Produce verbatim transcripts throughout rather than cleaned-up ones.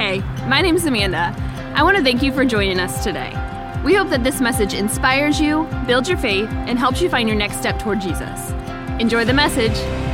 Hey, my name's Amanda. I want to thank you for joining us today. We hope that this message inspires you, builds your faith, and helps you find your next step toward Jesus. Enjoy the message.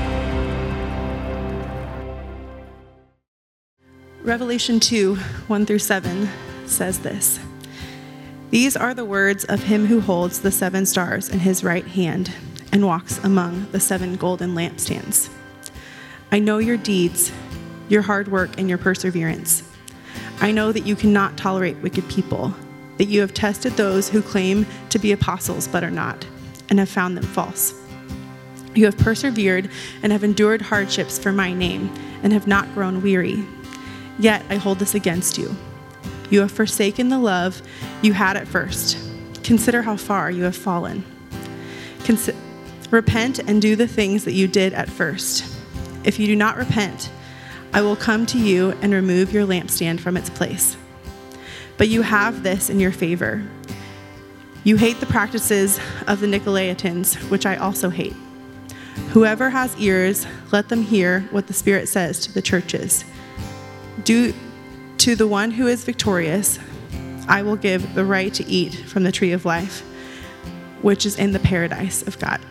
Revelation two, one through seven says this. These are the words of him who holds the seven stars in his right hand and walks among the seven golden lampstands. I know your deeds, your hard work, and your perseverance. I know that you cannot tolerate wicked people, that you have tested those who claim to be apostles but are not, and have found them false. You have persevered and have endured hardships for my name, and have not grown weary. Yet I hold this against you. You have forsaken the love you had at first. Consider how far you have fallen. Consi- repent and do the things that you did at first. If you do not repent, I will come to you and remove your lampstand from its place. But you have this in your favor. You hate the practices of the Nicolaitans, which I also hate. Whoever has ears, let them hear what the Spirit says to the churches. Do to the one who is victorious, I will give the right to eat from the tree of life, which is in the paradise of God.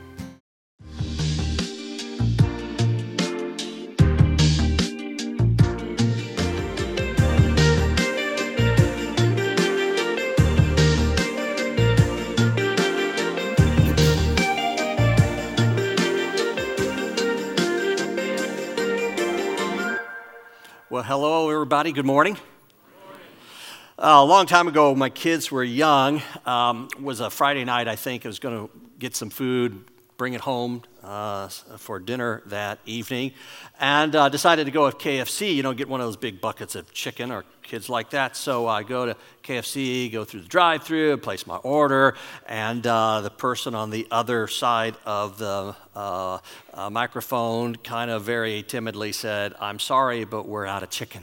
Well, hello, everybody. Good morning. Uh, a long time ago, my kids were young. Um, it was a Friday night, I think. I was going to get some food, bring it home uh, for dinner that evening, and uh, decided to go with K F C, you know, get one of those big buckets of chicken, or kids like that. So I go to K F C, go through the drive-thru, place my order, and uh, the person on the other side of the uh, uh, microphone kind of very timidly said, "I'm sorry, but we're out of chicken."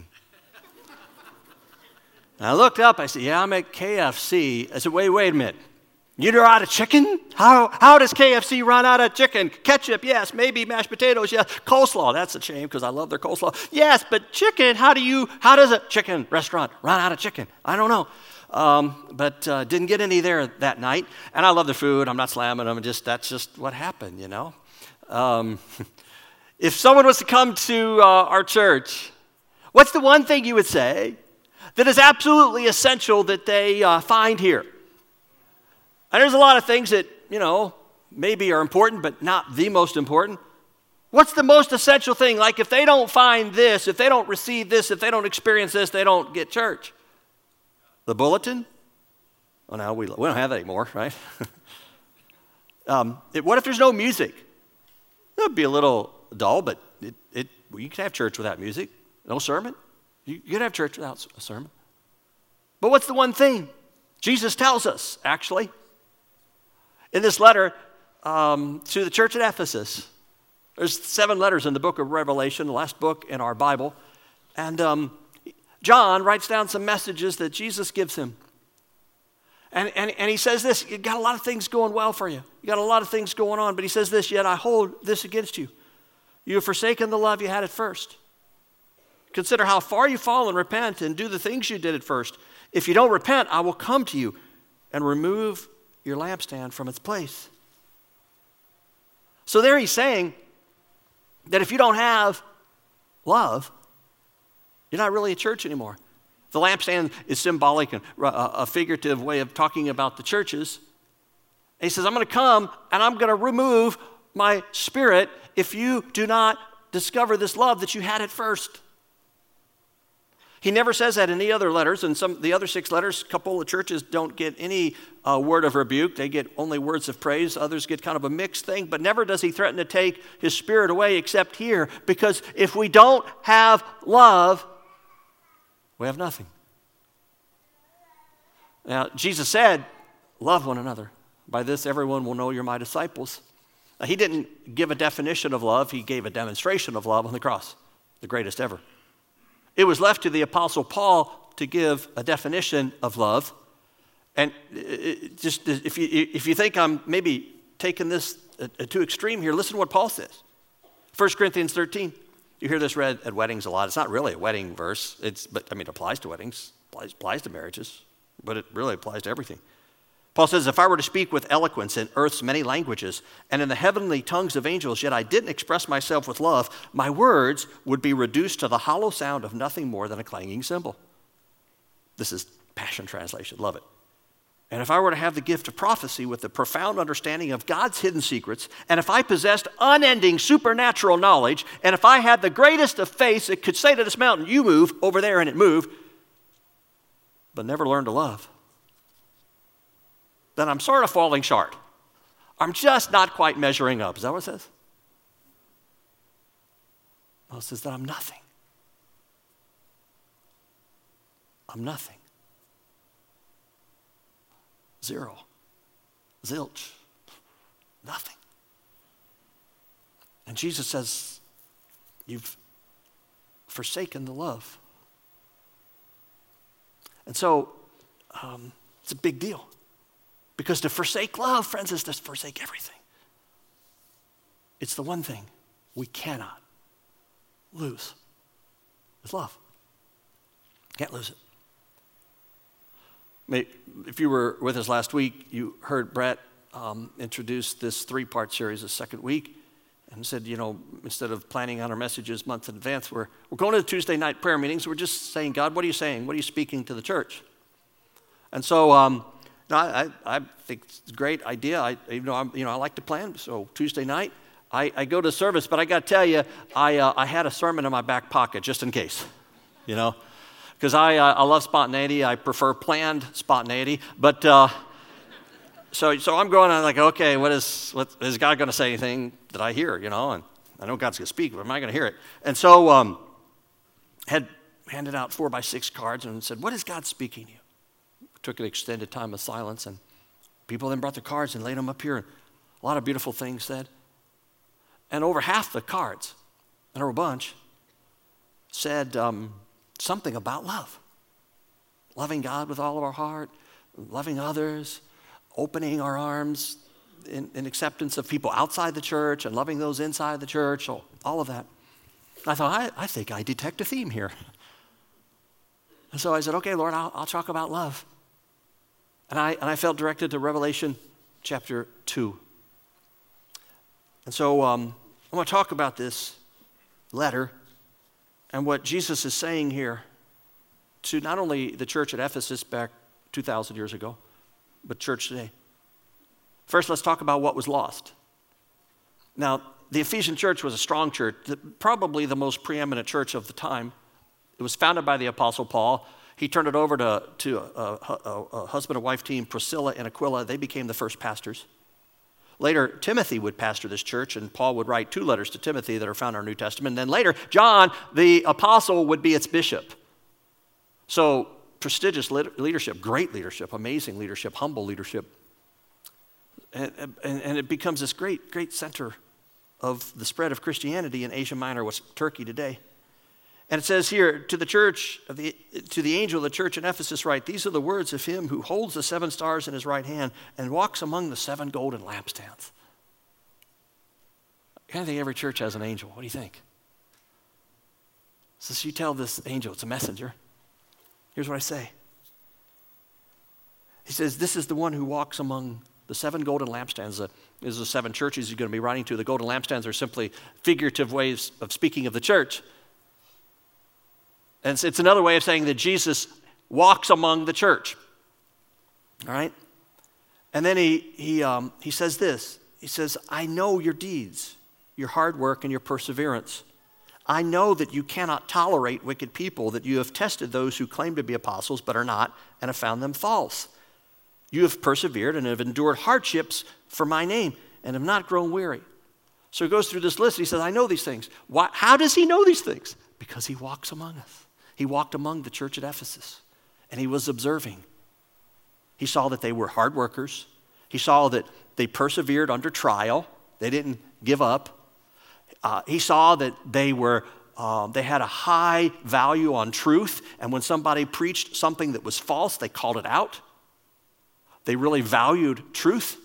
And I looked up, I said, "Yeah, I'm at K F C. I said, wait, wait a minute. You're out of chicken? How how does K F C run out of chicken? Ketchup, yes. Maybe mashed potatoes, yes. Coleslaw, that's a shame because I love their coleslaw. Yes, but chicken, how do you, how does a chicken restaurant run out of chicken? I don't know. Um, but uh, didn't get any there that night. And I love the food. I'm not slamming them. Just That's just what happened, you know. Um, if someone was to come to uh, our church, what's the one thing you would say that is absolutely essential that they uh, find here? And there's a lot of things that, you know, maybe are important, but not the most important. What's the most essential thing? Like if they don't find this, if they don't receive this, if they don't experience this, they don't get church. The bulletin? Oh, no, we, we don't have that anymore, right? um, it, what if there's no music? That would be a little dull, but it, it, well, you can have church without music. No sermon. You, you can have church without a sermon. But what's the one thing? Jesus tells us, actually. In this letter um, to the church at Ephesus, there's seven letters in the book of Revelation, the last book in our Bible. And um, John writes down some messages that Jesus gives him. And, and, and he says this, you got a lot of things going well for you. You got a lot of things going on, but he says this, yet I hold this against you. You have forsaken the love you had at first. Consider how far you've fallen, repent, and do the things you did at first. If you don't repent, I will come to you and remove your lampstand from its place. So there he's saying that if you don't have love, you're not really a church anymore. The lampstand is symbolic and a figurative way of talking about the churches. And he says, I'm going to come and I'm going to remove my spirit if you do not discover this love that you had at first. He never says that in any other letters, and some the other six letters, a couple of churches don't get any uh, word of rebuke. They get only words of praise. Others get kind of a mixed thing, but never does he threaten to take his spirit away except here, because if we don't have love, we have nothing. Now, Jesus said, love one another. By this, everyone will know you're my disciples. Now, he didn't give a definition of love. He gave a demonstration of love on the cross, the greatest ever. It was left to the Apostle Paul to give a definition of love. And it just if you if you think I'm maybe taking this too extreme here, listen to what Paul says. First Corinthians thirteen. You hear this read at weddings a lot. It's not really a wedding verse, It's, but I mean, it applies to weddings, applies, applies to marriages, but it really applies to everything. Paul says, if I were to speak with eloquence in earth's many languages and in the heavenly tongues of angels, yet I didn't express myself with love, my words would be reduced to the hollow sound of nothing more than a clanging cymbal. This is Passion Translation. Love it. And if I were to have the gift of prophecy with the profound understanding of God's hidden secrets, and if I possessed unending supernatural knowledge, and if I had the greatest of faith that could say to this mountain, you move over there, and it moved, but never learned to love, then I'm sort of falling short. I'm just not quite measuring up. Is that what it says? No, it says that I'm nothing. I'm nothing. Zero. Zilch. Nothing. And Jesus says, you've forsaken the love. And so, um, it's a big deal. Because to forsake love, friends, is to forsake everything. It's the one thing we cannot lose. It's love. Can't lose it. If you were with us last week, you heard Brett um, introduce this three-part series the second week and said, you know, instead of planning on our messages months in advance, we're, we're going to the Tuesday night prayer meetings. We're just saying, God, what are you saying? What are you speaking to the church? And so, um, No, I, I think it's a great idea. I, you know, I'm, you know, I like to plan. So Tuesday night, I, I go to service, but I got to tell you, I, uh, I had a sermon in my back pocket just in case, you know, because I, uh, I love spontaneity. I prefer planned spontaneity. But uh, so, so I'm going. I'm like, okay, what is, what is God going to say anything that I hear? You know, and I know God's going to speak, but am I going to hear it? And so, um, had handed out four by six cards and said, what is God speaking to you? Took an extended time of silence, and people then brought the cards and laid them up here. And a lot of beautiful things said. And over half the cards, and there were a bunch, said um, something about love. Loving God with all of our heart, loving others, opening our arms in, in acceptance of people outside the church and loving those inside the church, all, all of that. I thought, I, I think I detect a theme here. And so I said, okay, Lord, I'll, I'll talk about love. And I, and I felt directed to Revelation chapter two. And so um, I want to talk about this letter and what Jesus is saying here to not only the church at Ephesus back two thousand years ago, but church today. First, let's talk about what was lost. Now, the Ephesian church was a strong church, probably the most preeminent church of the time. It was founded by the Apostle Paul. He turned it over to, to a, a, a husband and wife team, Priscilla and Aquila. They became the first pastors. Later, Timothy would pastor this church, and Paul would write two letters to Timothy that are found in our New Testament. And then later, John, the apostle, would be its bishop. So, prestigious leadership, great leadership, amazing leadership, humble leadership. And, and, and it becomes this great, great center of the spread of Christianity in Asia Minor, what's Turkey today. And it says here, to the church, of the, to the angel of the church in Ephesus write, these are the words of him who holds the seven stars in his right hand and walks among the seven golden lampstands. I kind of think every church has an angel. What do you think? So you tell this angel, it's a messenger. Here's what I say. He says, this is the one who walks among the seven golden lampstands. Uh, these are the seven churches he's going to be writing to. The golden lampstands are simply figurative ways of speaking of the church. And it's, it's another way of saying that Jesus walks among the church. All right? And then he, he, um, he says this. He says, I know your deeds, your hard work, and your perseverance. I know that you cannot tolerate wicked people, that you have tested those who claim to be apostles but are not, and have found them false. You have persevered and have endured hardships for my name and have not grown weary. So he goes through this list. And he says, I know these things. Why, how does he know these things? Because he walks among us. He walked among the church at Ephesus, and he was observing. He saw that they were hard workers. He saw that they persevered under trial. They didn't give up. Uh, he saw that they were uh, they had a high value on truth, and when somebody preached something that was false, they called it out. They really valued truth.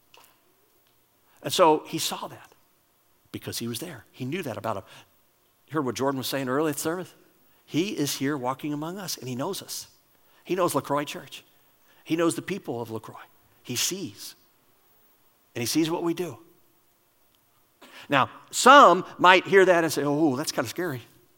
And so he saw that because he was there. He knew that about them. You heard what Jordan was saying earlier at service? He is here walking among us, and he knows us. He knows LaCroix Church. He knows the people of LaCroix. He sees. And he sees what we do. Now, some might hear that and say, oh, that's kind of scary.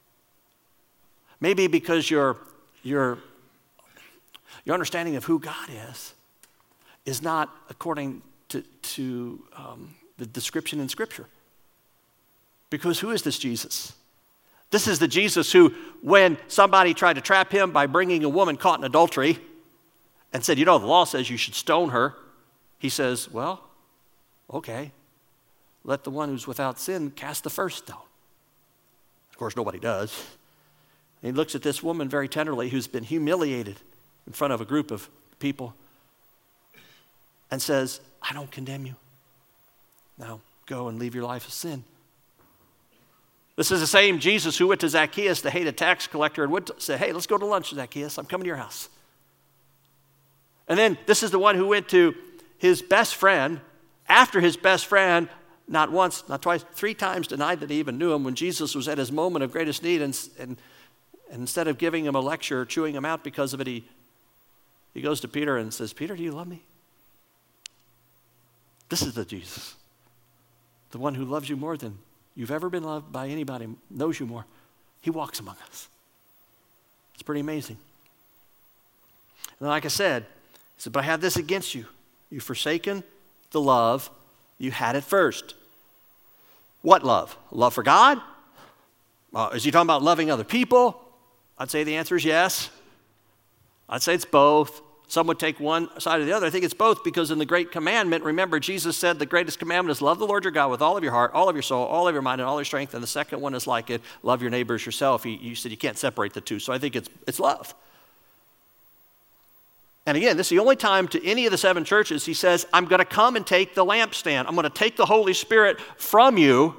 Maybe because your, your, your understanding of who God is is not according to, to um, the description in Scripture. Because who is this Jesus? This is the Jesus who, when somebody tried to trap him by bringing a woman caught in adultery and said, you know, the law says you should stone her, he says, well, okay, let the one who's without sin cast the first stone. Of course, nobody does. And he looks at this woman very tenderly who's been humiliated in front of a group of people and says, I don't condemn you. Now go and leave your life of sin. This is the same Jesus who went to Zacchaeus, the hated tax collector, and would say, hey, let's go to lunch, Zacchaeus. I'm coming to your house. And then this is the one who went to his best friend, after his best friend, not once, not twice, three times denied that he even knew him when Jesus was at his moment of greatest need. And, and, and instead of giving him a lecture, chewing him out because of it, he, he goes to Peter and says, Peter, do you love me? This is the Jesus, the one who loves you more than you've ever been loved by anybody, knows you more. He walks among us. It's pretty amazing. And like I said, he said, but I have this against you. You've forsaken the love you had at first. What love? Love for God? Uh, is he talking about loving other people? I'd say the answer is yes. I'd say it's both. Some would take one side or the other. I think it's both because in the great commandment, remember, Jesus said the greatest commandment is love the Lord your God with all of your heart, all of your soul, all of your mind, and all your strength. And the second one is like it, love your neighbor as yourself. He, you said you can't separate the two. So I think it's, it's love. And again, this is the only time to any of the seven churches he says, I'm going to come and take the lampstand. I'm going to take the Holy Spirit from you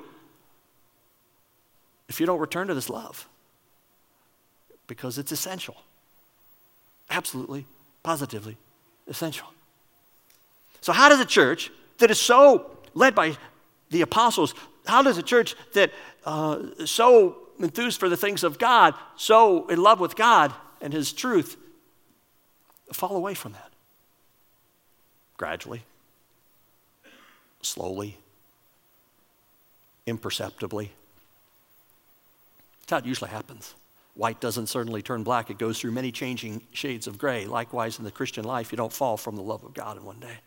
if you don't return to this love. Because it's essential. Absolutely, positively essential. So how does a church that is so led by the apostles, how does a church that uh, so enthused for the things of God, so in love with God and his truth, fall away from that? Gradually, slowly, imperceptibly. That's how it usually happens. White doesn't certainly turn black. It goes through many changing shades of gray. Likewise, in the Christian life, you don't fall from the love of God in one day.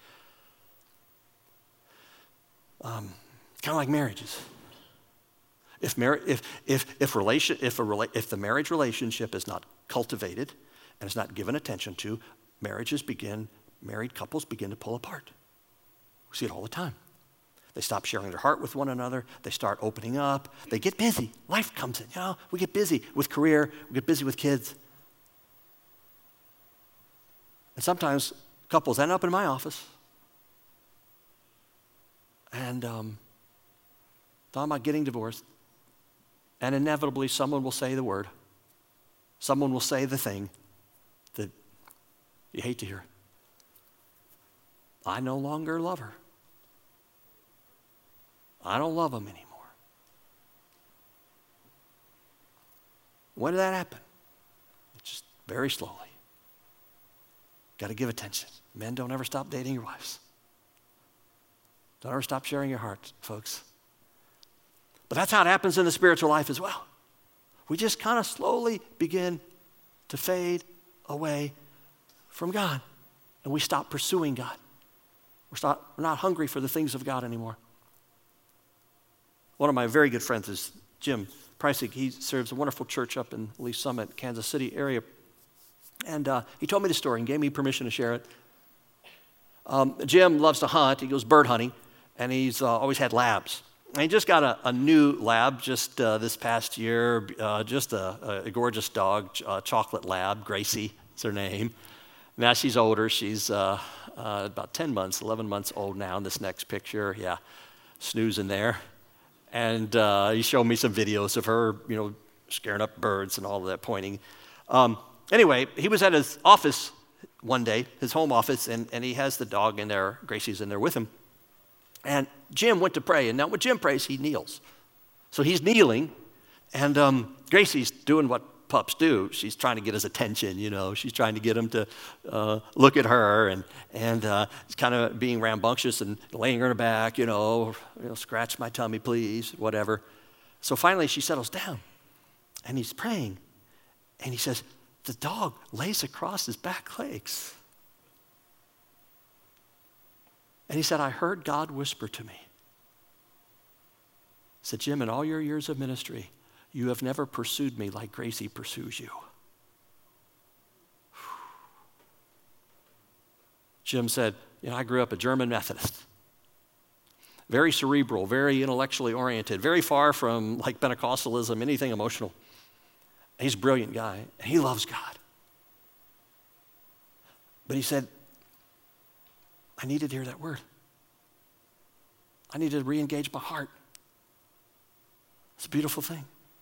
Um, kind of like marriages. If, mar- if, if, if, relation, if, a rela- if the marriage relationship is not cultivated and is not given attention to, marriages begin, married couples begin to pull apart. We see it all the time. They stop sharing their heart with one another. They start opening up. They get busy. Life comes in. You know, we get busy with career. We get busy with kids. And sometimes couples end up in my office and um, talking about getting divorced. And inevitably, someone will say the word. Someone will say the thing that you hate to hear. I no longer love her. I don't love him anymore. When did that happen? Just very slowly. Got to give attention. Men, don't ever stop dating your wives. Don't ever stop sharing your heart, folks. But that's how it happens in the spiritual life as well. We just kind of slowly begin to fade away from God. And we stop pursuing God. We're, stop, we're not hungry for the things of God anymore. One of my very good friends is Jim Preissig. He serves a wonderful church up in Leaf Summit, Kansas City area. And uh, he told me the story and gave me permission to share it. Um, Jim loves to hunt. He goes bird hunting, and he's uh, always had labs. And he just got a, a new lab just uh, this past year, uh, just a, a gorgeous dog, uh, chocolate lab. Gracie is her name. Now she's older. She's uh, uh, about ten months, eleven months old now in this next picture. Yeah, snoozing there. And uh, he showed me some videos of her, you know, scaring up birds and all of that, pointing. Um, anyway, he was at his office one day, his home office, and, and he has the dog in there. Gracie's in there with him. And Jim went to pray. And now when Jim prays, he kneels. So he's kneeling And um, Gracie's doing what pups do. She's trying to get his attention, you know. She's trying to get him to uh, look at her, and and uh, he's kind of being rambunctious and laying her on her back, you know, you know, scratch my tummy, please, whatever. So finally she settles down, and he's praying, and he says, the dog lays across his back legs. And he said, I heard God whisper to me. He said, Jim, in all your years of ministry, you have never pursued me like Gracie pursues you. Jim said, you know, I grew up a German Methodist. Very cerebral, very intellectually oriented, very far from like Pentecostalism, anything emotional. He's a brilliant guy, and he loves God. But he said, I needed to hear that word. I needed to re-engage my heart. It's a beautiful thing.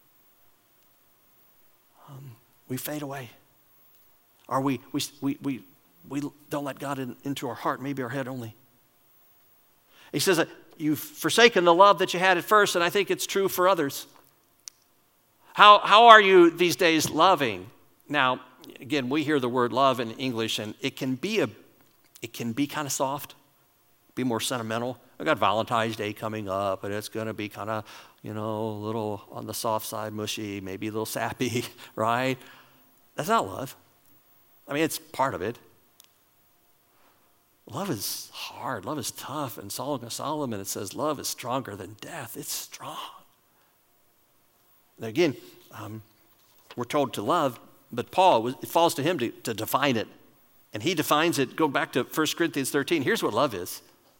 Um, we fade away. Or we, we, we, we, we don't let God in, into our heart, maybe our head only. He says that you've forsaken the love that you had at first, and I think it's true for others. How, how are you these days loving? Now, again, we hear the word love in English, and it can be a, it can be kind of soft, be more sentimental. I got Valentine's Day coming up, and it's going to be kind of, you know, a little on the soft side, mushy, maybe a little sappy, right? That's not love. I mean, it's part of it. Love is hard. Love is tough. In Song of Solomon, it says love is stronger than death. It's strong. Now, again, um, we're told to love, but Paul, it falls to him to, to define it. And he defines it, go back to First Corinthians thirteen. Here's what love is.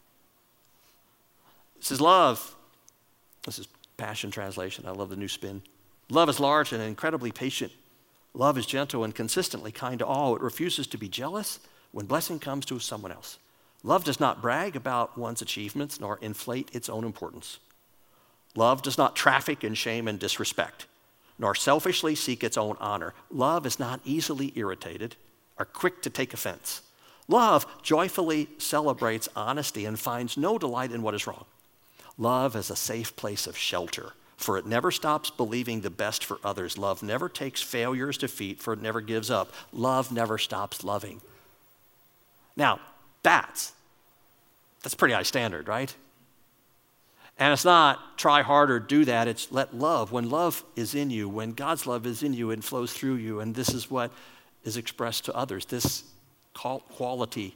It says love, this is Passion Translation. I love the new spin. Love is large and incredibly patient. Love is gentle and consistently kind to all. It refuses to be jealous when blessing comes to someone else. Love does not brag about one's achievements nor inflate its own importance. Love does not traffic in shame and disrespect, nor selfishly seek its own honor. Love is not easily irritated or quick to take offense. Love joyfully celebrates honesty and finds no delight in what is wrong. Love is a safe place of shelter, for it never stops believing the best for others. Love never takes failure as defeat, for it never gives up. Love never stops loving. Now, that's, that's pretty high standard, right? And it's not try harder, do that. It's let love. When love is in you, when God's love is in you and flows through you, and this is what is expressed to others, this quality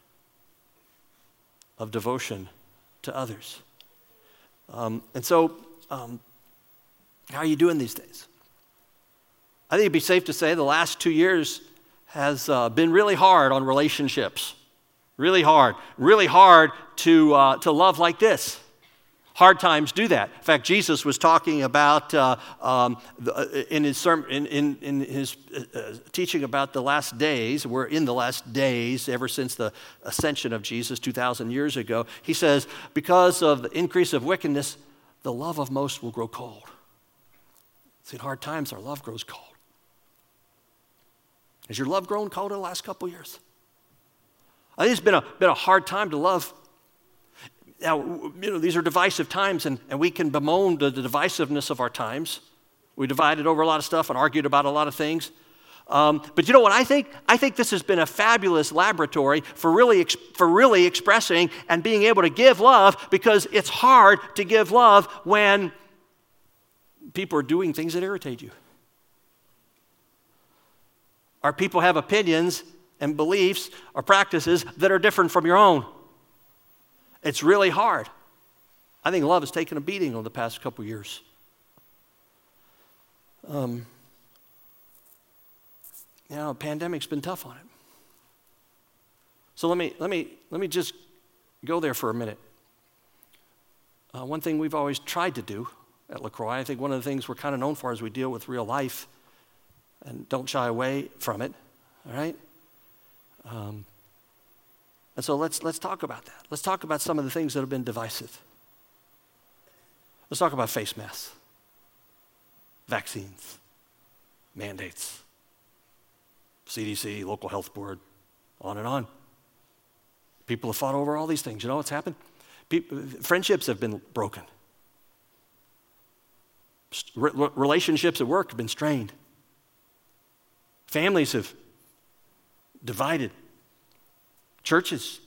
of devotion to others. Um, and so, um, how are you doing these days? I think it'd be safe to say the last two years has uh, been really hard on relationships. Really hard. Really hard to uh, to love like this. Hard times do that. In fact, Jesus was talking about uh, um, the, in his sermon, in, in, in his uh, teaching about the last days. We're in the last days ever since the ascension of Jesus two thousand years ago. He says, because of the increase of wickedness, the love of most will grow cold. See, in hard times, our love grows cold. Has your love grown cold in the last couple years? I think it's been a been a hard time to love. Now, you know, these are divisive times, and, and we can bemoan the, the divisiveness of our times. We divided over a lot of stuff and argued about a lot of things. Um, but you know what I think? I think this has been a fabulous laboratory for really, ex- for really expressing and being able to give love, because it's hard to give love when people are doing things that irritate you. Or people have opinions and beliefs or practices that are different from your own. It's really hard. I think love has taken a beating over the past couple years. Um, you know, the pandemic's been tough on it. So let me let me let me just go there for a minute. Uh, one thing we've always tried to do at LaCroix, I think one of the things we're kind of known for is we deal with real life and don't shy away from it. All right. Um, And so let's let's talk about that. Let's talk about some of the things that have been divisive. Let's talk about face masks, vaccines, mandates, C D C, local health board, on and on. People have fought over all these things. You know what's happened? People, friendships have been broken. Re- relationships at work have been strained. Families have divided. Churches.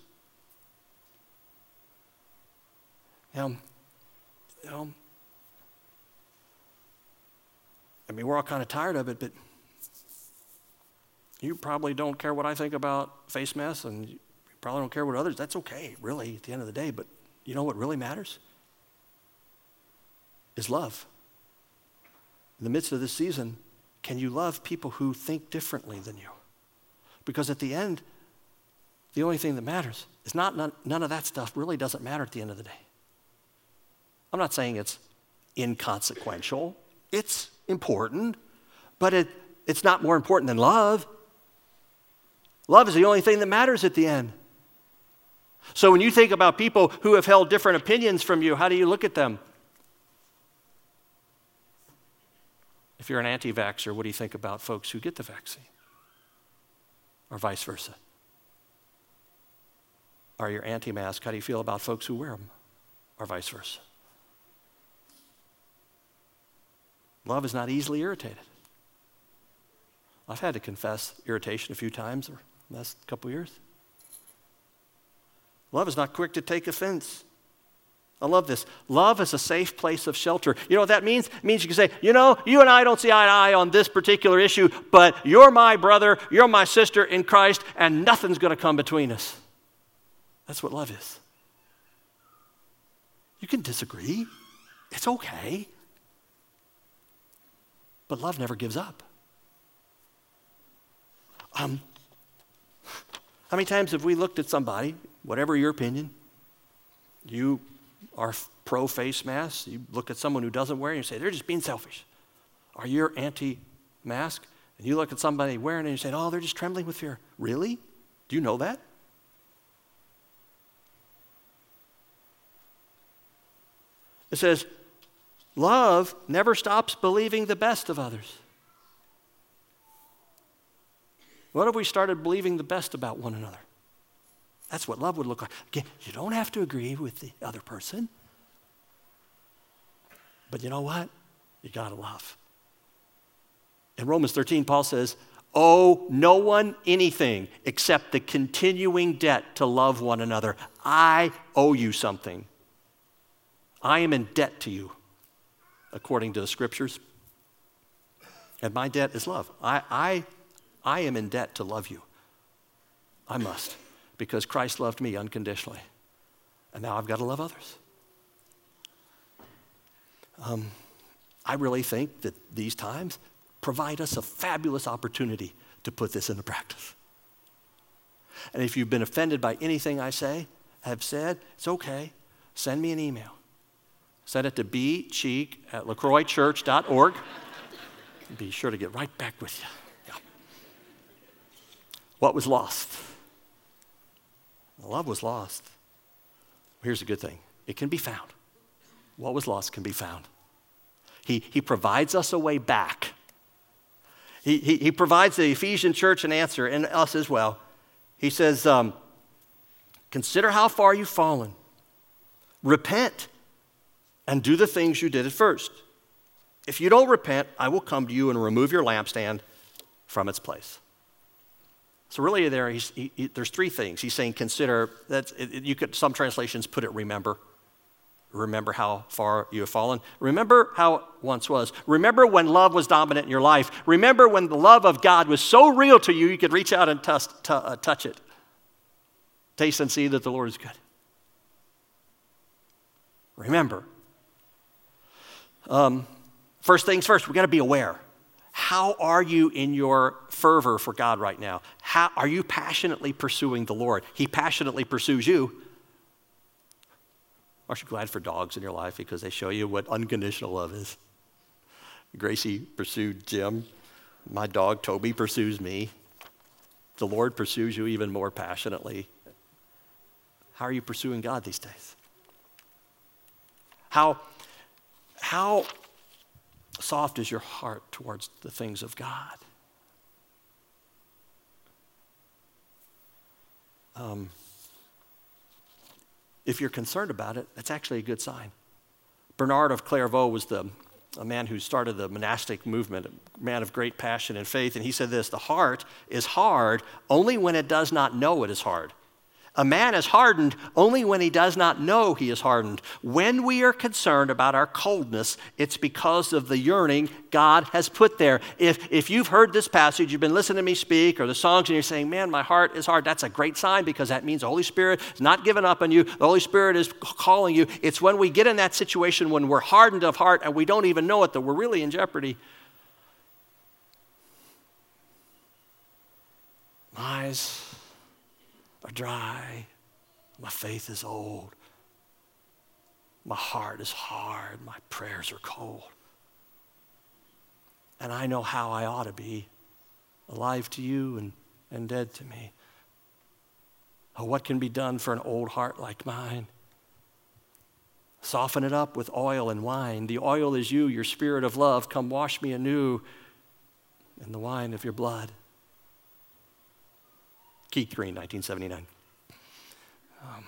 You know, you know, I mean, we're all kind of tired of it, but you probably don't care what I think about face masks, and you probably don't care what others. That's okay, really, at the end of the day. But you know what really matters? Is love. In the midst of this season, can you love people who think differently than you? Because at the end, the only thing that matters is not none, none of that stuff really doesn't matter at the end of the day. I'm not saying it's inconsequential. It's important, but it, it's not more important than love. Love is the only thing that matters at the end. So when you think about people who have held different opinions from you, how do you look at them? If you're an anti-vaxxer, what do you think about folks who get the vaccine? Or vice versa? Or you're anti-mask, how do you feel about folks who wear them? Or vice versa? Love is not easily irritated. I've had to confess irritation a few times in the last couple of years. Love is not quick to take offense. I love this. Love is a safe place of shelter. You know what that means? It means you can say, you know, you and I don't see eye to eye on this particular issue, but you're my brother, you're my sister in Christ, and nothing's going to come between us. That's what love is. You can disagree. It's okay. But love never gives up. Um, how many times have we looked at somebody, whatever your opinion, you are pro-face mask, you look at someone who doesn't wear it and you say, they're just being selfish. Or you're anti-mask, and you look at somebody wearing it and you say, oh, they're just trembling with fear. Really? Do you know that? It says, love never stops believing the best of others. What if we started believing the best about one another? That's what love would look like. Again, you don't have to agree with the other person. But you know what? You gotta love. In Romans thirteen, Paul says, owe no one anything except the continuing debt to love one another. I owe you something. I am in debt to you, according to the scriptures. And my debt is love. I, I, I am in debt to love you. I must, because Christ loved me unconditionally. And now I've got to love others. Um, I really think that these times provide us a fabulous opportunity to put this into practice. And if you've been offended by anything I say, have said, it's okay. Send me an email. Send it to b cheek at lacroix church dot org. Be sure to get right back with you. Yeah. What was lost? Love was lost. Here's the good thing. It can be found. What was lost can be found. He, he provides us a way back. He, he, he provides the Ephesian church an answer, and us as well. He says, um, consider how far you've fallen. Repent and do the things you did at first. If you don't repent, I will come to you and remove your lampstand from its place. So really there, he's, he, he, there's three things. He's saying consider, that's, it, you could, some translations put it remember. Remember how far you have fallen. Remember how it once was. Remember when love was dominant in your life. Remember when the love of God was so real to you, you could reach out and touch, t- uh, touch it. Taste and see that the Lord is good. Remember. Um, first things first, we got to be aware. How are you in your fervor for God right now? How are you passionately pursuing the Lord? He passionately pursues you. Aren't you glad for dogs in your life because they show you what unconditional love is? Gracie pursued Jim. My dog Toby pursues me. The Lord pursues you even more passionately. How are you pursuing God these days? How, how soft is your heart towards the things of God? Um, if you're concerned about it, that's actually a good sign. Bernard of Clairvaux was the a man who started the monastic movement, a man of great passion and faith, and he said this: the heart is hard only when it does not know it is hard. A man is hardened only when he does not know he is hardened. When we are concerned about our coldness, it's because of the yearning God has put there. If, if you've heard this passage, you've been listening to me speak, or the songs, and you're saying, man, my heart is hard, that's a great sign, because that means the Holy Spirit is not giving up on you. The Holy Spirit is calling you. It's when we get in that situation when we're hardened of heart and we don't even know it that we're really in jeopardy. My eyes are dry, my faith is old, my heart is hard, my prayers are cold. And I know how I ought to be, alive to you and, and dead to me. Oh, what can be done for an old heart like mine? Soften it up with oil and wine. The oil is you, your spirit of love. Come wash me anew in the wine of your blood. Keith Green, nineteen seventy-nine. Um,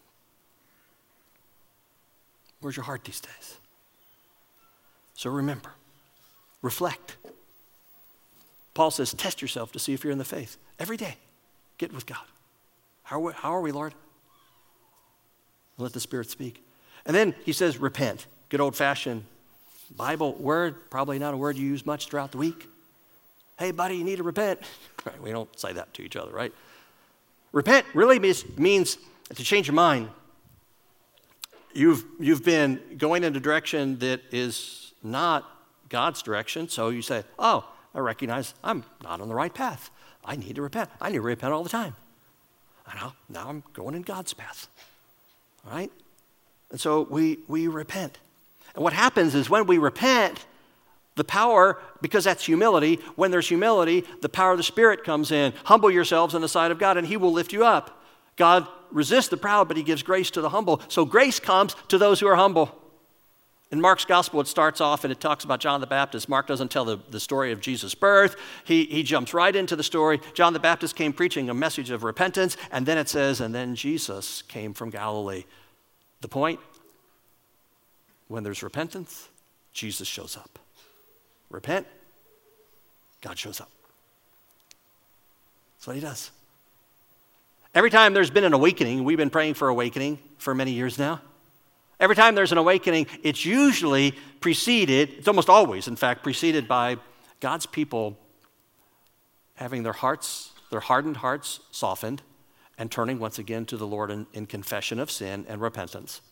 where's your heart these days? So remember, reflect. Paul says, test yourself to see if you're in the faith. Every day, get with God. How are we, how are we, Lord? Let the Spirit speak. And then he says, repent. Good old-fashioned Bible word, probably not a word you use much throughout the week. Hey, buddy, you need to repent. Right, we don't say that to each other, right? Repent really means, means to change your mind. You've, you've been going in a direction that is not God's direction, so you say, oh, I recognize I'm not on the right path. I need to repent. I need to repent all the time. And now, now I'm going in God's path, all right? And so we, we repent. And what happens is when we repent, the power, because that's humility, when there's humility, the power of the Spirit comes in. Humble yourselves in the sight of God, and he will lift you up. God resists the proud, but he gives grace to the humble. So grace comes to those who are humble. In Mark's gospel, it starts off and it talks about John the Baptist. Mark doesn't tell the, the story of Jesus' birth. He, he jumps right into the story. John the Baptist came preaching a message of repentance, and then it says, and then Jesus came from Galilee. The point? When there's repentance, Jesus shows up. Repent, God shows up. That's what he does. Every time there's been an awakening, we've been praying for awakening for many years now. Every time there's an awakening, it's usually preceded, it's almost always, in fact, preceded by God's people having their hearts, their hardened hearts softened and turning once again to the Lord in, in confession of sin and repentance.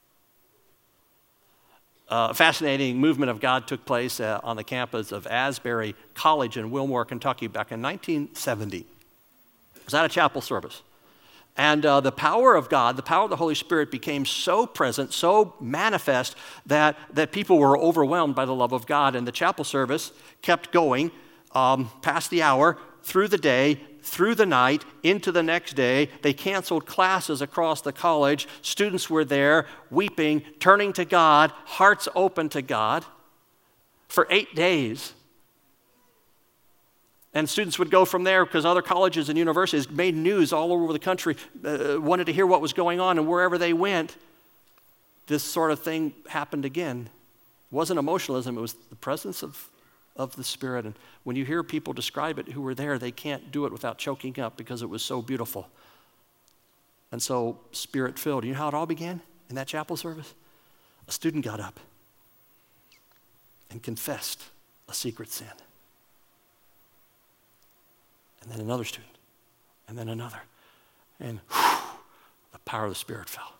Uh, a fascinating movement of God took place uh, on the campus of Asbury College in Wilmore, Kentucky back in nineteen seventy. It was at a chapel service. And uh, the power of God, the power of the Holy Spirit became so present, so manifest that, that people were overwhelmed by the love of God. And the chapel service kept going um, past the hour, through the day, through the night, into the next day. They canceled classes across the college. Students were there weeping, turning to God, hearts open to God for eight days. And students would go from there because other colleges and universities made news all over the country, uh, wanted to hear what was going on, and wherever they went, this sort of thing happened again. It wasn't emotionalism, it was the presence of, of the Spirit. And when you hear people describe it who were there, they can't do it without choking up because it was so beautiful. And so, Spirit-filled. You know how it all began in that chapel service? A student got up and confessed a secret sin. And then another student, and then another. And whew, the power of the Spirit fell.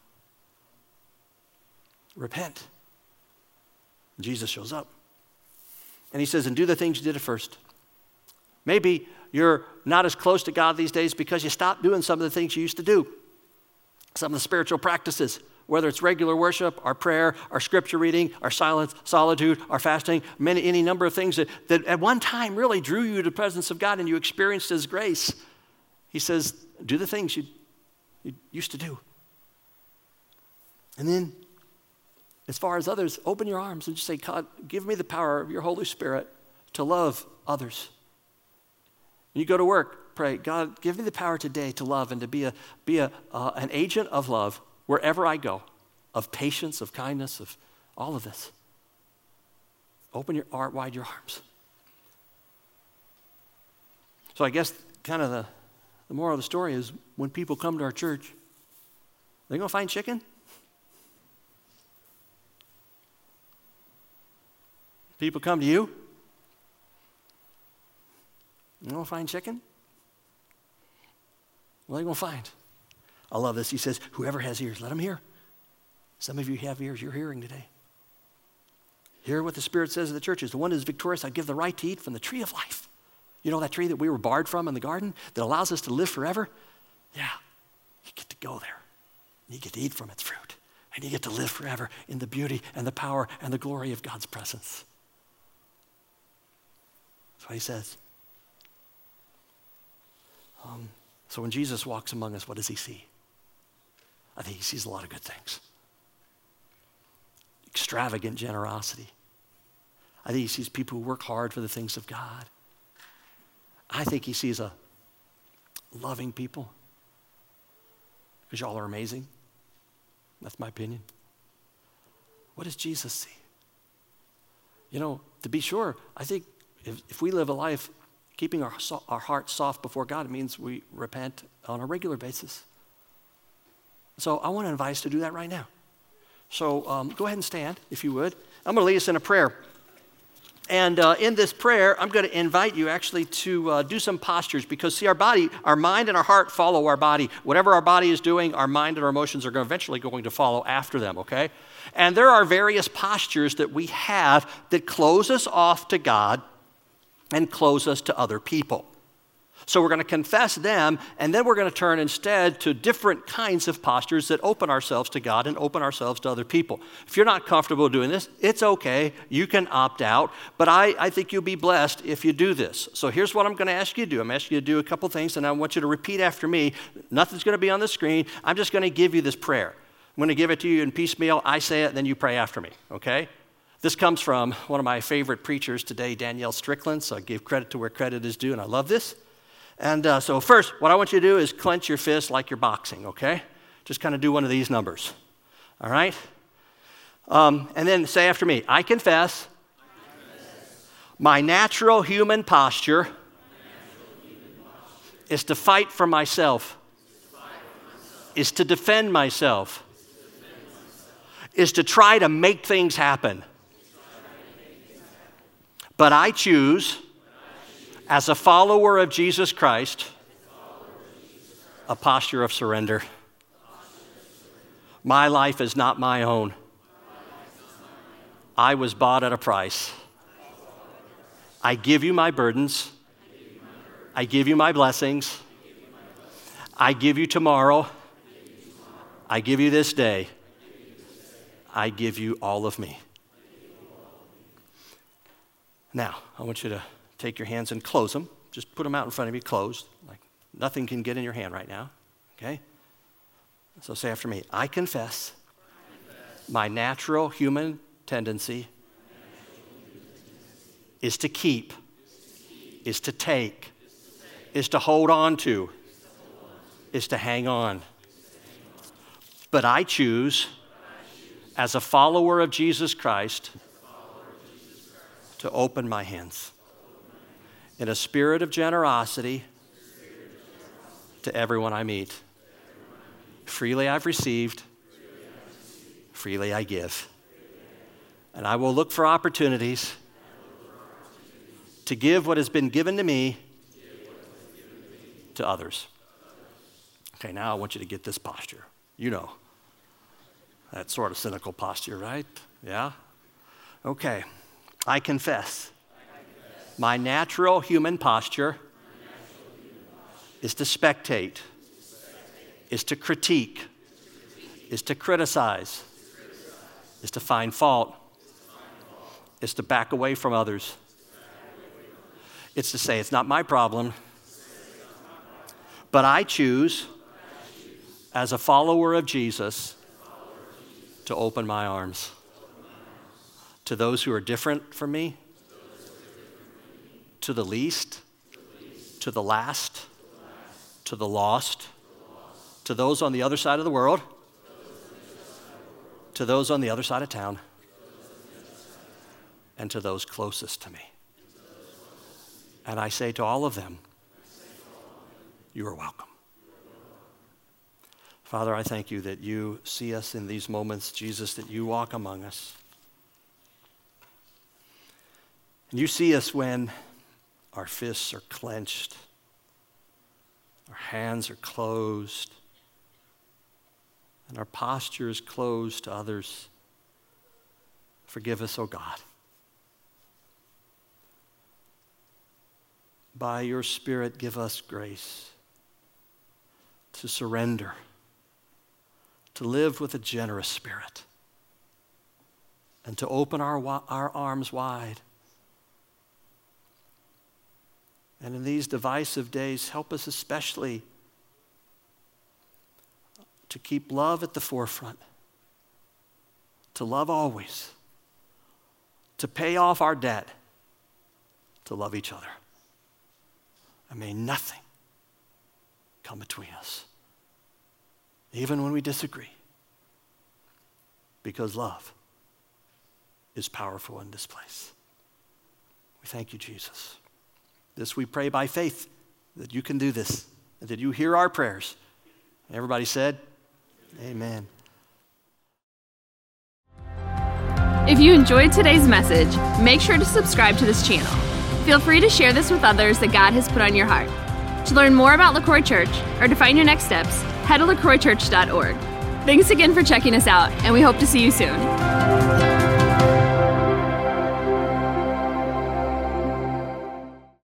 Repent. Jesus shows up. And he says, and do the things you did at first. Maybe you're not as close to God these days because you stopped doing some of the things you used to do. Some of the spiritual practices, whether it's regular worship, our prayer, our scripture reading, our silence, solitude, our fasting, many, any number of things that, that at one time really drew you to the presence of God and you experienced his grace. He says, do the things you, you used to do. And then, as far as others, open your arms and just say, God, give me the power of your Holy Spirit to love others. When you go to work, pray, God, give me the power today to love and to be a be a uh, an agent of love wherever I go, of patience, of kindness, of all of this. Open your heart wide, your arms. So I guess kind of the, the moral of the story is when people come to our church, they're going to find chicken? People come to you, they're going to find chicken? What are they going to find? I love this. He says, whoever has ears, let them hear. Some of you have ears, you're hearing today. Hear what the Spirit says to the churches. The one who is victorious, I give the right to eat from the tree of life. You know that tree that we were barred from in the garden that allows us to live forever? Yeah, you get to go there. You get to eat from its fruit. And you get to live forever in the beauty and the power and the glory of God's presence. That's what he says. Um, so when Jesus walks among us, what does he see? I think he sees a lot of good things. Extravagant generosity. I think he sees people who work hard for the things of God. I think he sees a loving people. Because y'all are amazing. That's my opinion. What does Jesus see? You know, to be sure, I think if, if we live a life keeping our, our hearts soft before God, it means we repent on a regular basis. So I want to invite us to do that right now. So um, go ahead and stand, if you would. I'm going to lead us in a prayer. And uh, in this prayer, I'm going to invite you actually to uh, do some postures because, see, our body, our mind and our heart follow our body. Whatever our body is doing, our mind and our emotions are going, eventually going to follow after them, okay? And there are various postures that we have that close us off to God and close us to other people. So we're going to confess them, and then we're going to turn instead to different kinds of postures that open ourselves to God and open ourselves to other people. If you're not comfortable doing this, it's okay. You can opt out, but I, I think you'll be blessed if you do this. So here's what I'm going to ask you to do. I'm asking you to do a couple things, and I want you to repeat after me. Nothing's going to be on the screen. I'm just going to give you this prayer. I'm going to give it to you in piecemeal. I say it, and then you pray after me, okay? This comes from one of my favorite preachers today, Danielle Strickland, so I give credit to where credit is due, and I love this. And uh, so first, what I want you to do is clench your fist like you're boxing, okay? Just kind of do one of these numbers, all right? Um, and then say after me, I confess, I confess. My natural human posture, natural human posture is to fight for myself, is to, fight for myself. Is to defend myself, is to, defend myself. Is to try to make things happen. Make things happen. But I choose, as a follower of Jesus Christ, a posture of surrender. My life is not my own. I was bought at a price. I give you my burdens. I give you my blessings. I give you tomorrow. I give you this day. I give you all of me. Now, I want you to take your hands and close them. Just put them out in front of you, closed. Like nothing can get in your hand right now, okay? So say after me, I confess, I confess. My natural human tendency, natural human tendency is, to keep, is to keep, is to take, is to, take, is to hold on to, is to, hold on to, is to hang on. Is to hang on. But I choose, but I choose as a follower of Jesus Christ, of Jesus Christ to open my hands in a spirit of generosity to everyone I meet. Freely I've received, freely I give. And I will look for opportunities to give what has been given to me to others. Okay, now I want you to get this posture. You know, that sort of cynical posture, right? Yeah? Okay, I confess. My natural human posture is to spectate, is to critique, is to criticize, is to find fault, is to back away from others. It's to say, it's not my problem, but I choose, as a follower of Jesus, to open my arms to those who are different from me, to the least, to the last, to the lost, to those on the other side of the world, to those on the other side of town. and to those closest to me. And I say to all of them, you are welcome. Father, I thank you that you see us in these moments, Jesus, that you walk among us. And you see us when our fists are clenched, our hands are closed, and our posture is closed to others. Forgive us, O God. By your Spirit, give us grace to surrender, to live with a generous spirit, and to open our, our arms wide. And in these divisive days, help us especially to keep love at the forefront, to love always, to pay off our debt, to love each other. And may nothing come between us, even when we disagree, because love is powerful in this place. We thank you, Jesus. This we pray by faith, that you can do this, and that you hear our prayers. Everybody said, amen. If you enjoyed today's message, make sure to subscribe to this channel. Feel free to share this with others that God has put on your heart. To learn more about LaCroix Church or to find your next steps, head to lacroix church dot org. Thanks again for checking us out, and we hope to see you soon.